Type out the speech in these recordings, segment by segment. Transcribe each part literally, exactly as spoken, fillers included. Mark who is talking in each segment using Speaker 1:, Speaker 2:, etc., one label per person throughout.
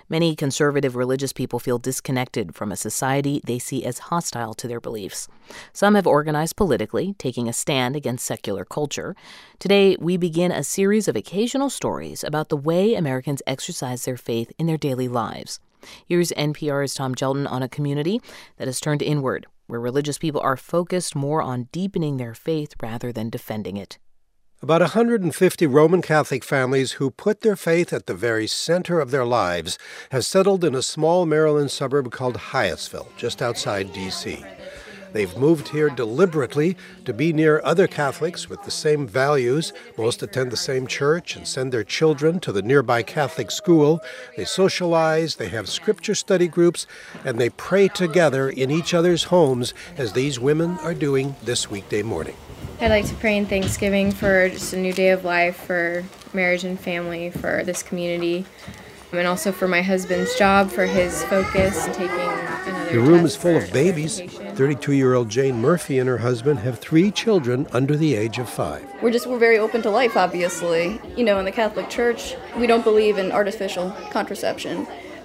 Speaker 1: Many conservative religious people feel disconnected from a society they see as hostile to their beliefs. Some have organized politically, taking a stand against secular culture. Today, we begin a series of occasional stories about the way Americans exercise their faith in their daily lives. Here's N P R's Tom Gelton on a community that has turned inward, where religious people are focused more on deepening their faith rather than defending it.
Speaker 2: About one hundred fifty Roman Catholic families who put their faith at the very center of their lives have settled in a small Maryland suburb called Hyattsville, just outside D C They've moved here deliberately to be near other Catholics with the same values. Most attend the same church and send their children to the nearby Catholic school. They socialize, they have scripture study groups, and they pray together in each other's homes, as these women are doing this weekday morning.
Speaker 3: I like to pray in Thanksgiving for just a new day of life, for marriage and family, for this community, and also for my husband's job, for his focus, and taking another
Speaker 2: The room is
Speaker 3: test
Speaker 2: full
Speaker 3: for
Speaker 2: of babies.
Speaker 3: certification.
Speaker 2: thirty-two-year-old Jane Murphy and her husband have three children under the age of five.
Speaker 4: We're just, we're very open to life, obviously. You know, in the Catholic Church, we don't believe in artificial contraception.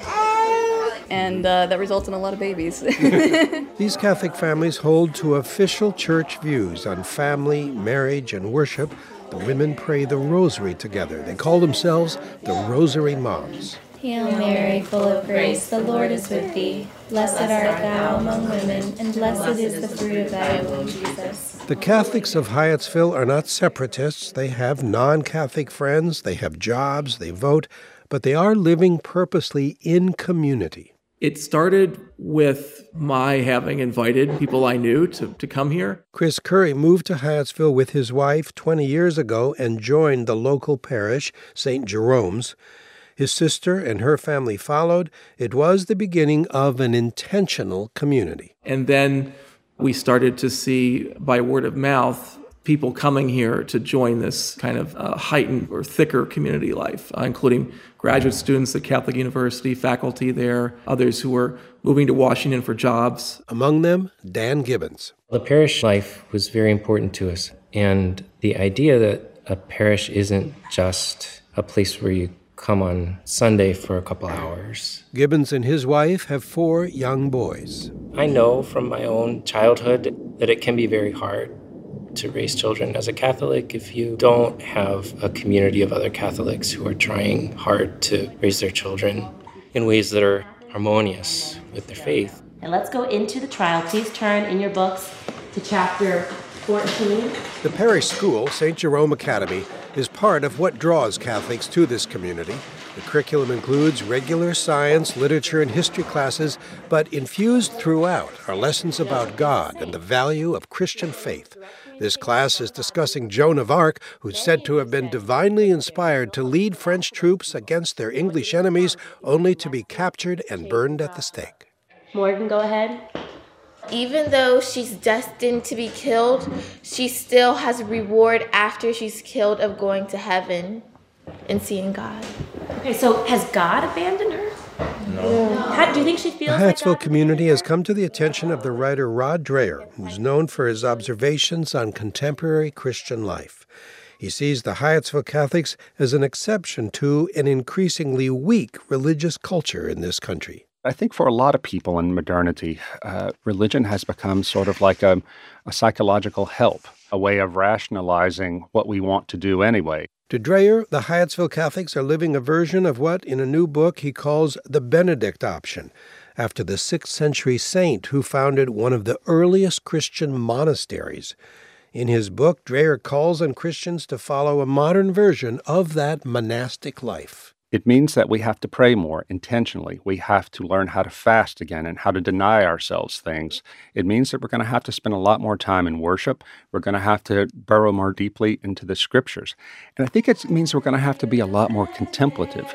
Speaker 4: And uh, that results in a lot of babies.
Speaker 2: These Catholic families hold to official church views on family, marriage, and worship. The women pray the rosary together. They call themselves the Rosary Moms.
Speaker 5: Hail Mary, full of grace, the Lord is with thee. Blessed art thou among women, and blessed is the fruit of thy womb, Jesus.
Speaker 2: The Catholics of Hyattsville are not separatists. They have non-Catholic friends, they have jobs, they vote, but they are living purposely in community.
Speaker 6: It started with my having invited people I knew to, to come here.
Speaker 2: Chris Curry moved to Hyattsville with his wife twenty years ago and joined the local parish, Saint Jerome's. His sister and her family followed. It was the beginning of an intentional community.
Speaker 6: And then we started to see, by word of mouth, people coming here to join this kind of uh, heightened or thicker community life, uh, including graduate students at Catholic University, faculty there, others who were moving to Washington for jobs.
Speaker 2: Among them, Dan Gibbons.
Speaker 7: The parish life was very important to us, and the idea that a parish isn't just a place where you come on Sunday for a couple hours.
Speaker 2: Gibbons and his wife have four young boys.
Speaker 7: I know from my own childhood that it can be very hard to raise children as a Catholic if you don't have a community of other Catholics who are trying hard to raise their children in ways that are harmonious with their faith.
Speaker 8: And let's go into the trial. Please turn in your books to chapter fourteen.
Speaker 2: The parish school, Saint Jerome Academy, is part of what draws Catholics to this community. The curriculum includes regular science, literature, and history classes, but infused throughout are lessons about God and the value of Christian faith. This class is discussing Joan of Arc, who's said to have been divinely inspired to lead French troops against their English enemies, only to be captured and burned at the stake.
Speaker 8: Morgan, go ahead.
Speaker 3: Even though she's destined to be killed, she still has a reward after she's killed of going to heaven and seeing God.
Speaker 8: Okay, so has God abandoned her? No. How do you think she
Speaker 2: The
Speaker 8: feels like
Speaker 2: Hyattsville
Speaker 8: God?
Speaker 2: community has come to the attention of the writer Rod Dreher, who's known for his observations on contemporary Christian life. He sees the Hyattsville Catholics as an exception to an increasingly weak religious culture in this country.
Speaker 9: I think for a lot of people in modernity, uh, religion has become sort of like a, a psychological help, a way of rationalizing what we want to do anyway.
Speaker 2: To Dreher, the Hyattsville Catholics are living a version of what, in a new book, he calls the Benedict option, after the sixth century saint who founded one of the earliest Christian monasteries. In his book, Dreher calls on Christians to follow a modern version of that monastic life.
Speaker 9: It means that we have to pray more intentionally. We have to learn how to fast again and how to deny ourselves things. It means that we're going to have to spend a lot more time in worship. We're going to have to burrow more deeply into the scriptures. And I think it means we're going to have to be a lot more contemplative.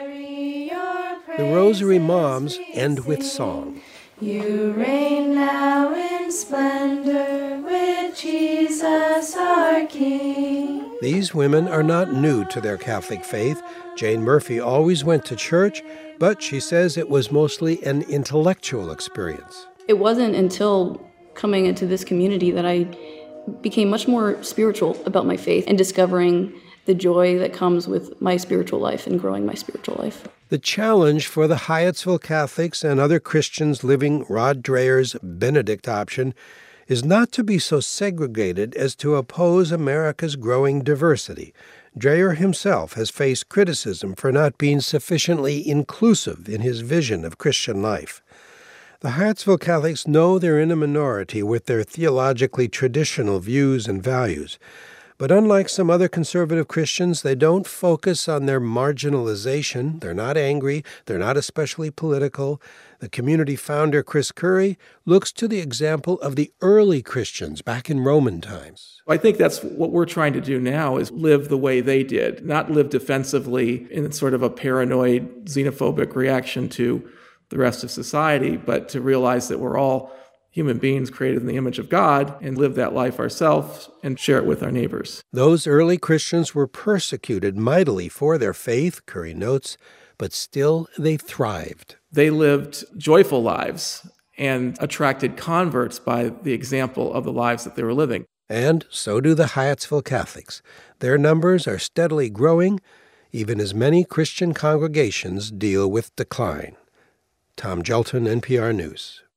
Speaker 2: The Rosary Moms end with song.
Speaker 5: You reign now in splendor with Jesus our King.
Speaker 2: These women are not new to their Catholic faith. Jane Murphy always went to church, but she says it was mostly an intellectual experience.
Speaker 4: It wasn't until coming into this community that I became much more spiritual about my faith and discovering the joy that comes with my spiritual life and growing my spiritual life.
Speaker 2: The challenge for the Hyattsville Catholics and other Christians living Rod Dreher's Benedict option is not to be so segregated as to oppose America's growing diversity. Dreher himself has faced criticism for not being sufficiently inclusive in his vision of Christian life. The Hyattsville Catholics know they're in a minority with their theologically traditional views and values. But unlike some other conservative Christians, they don't focus on their marginalization. They're not angry. They're not especially political. The community founder, Chris Curry, looks to the example of the early Christians back in Roman times.
Speaker 6: I think that's what we're trying to do now, is live the way they did, not live defensively in sort of a paranoid, xenophobic reaction to the rest of society, but to realize that we're all human beings created in the image of God and live that life ourselves and share it with our neighbors.
Speaker 2: Those early Christians were persecuted mightily for their faith, Curry notes, but still they thrived.
Speaker 6: They lived joyful lives and attracted converts by the example of the lives that they were living.
Speaker 2: And so do the Hyattsville Catholics. Their numbers are steadily growing, even as many Christian congregations deal with decline. Tom Gelton, N P R News.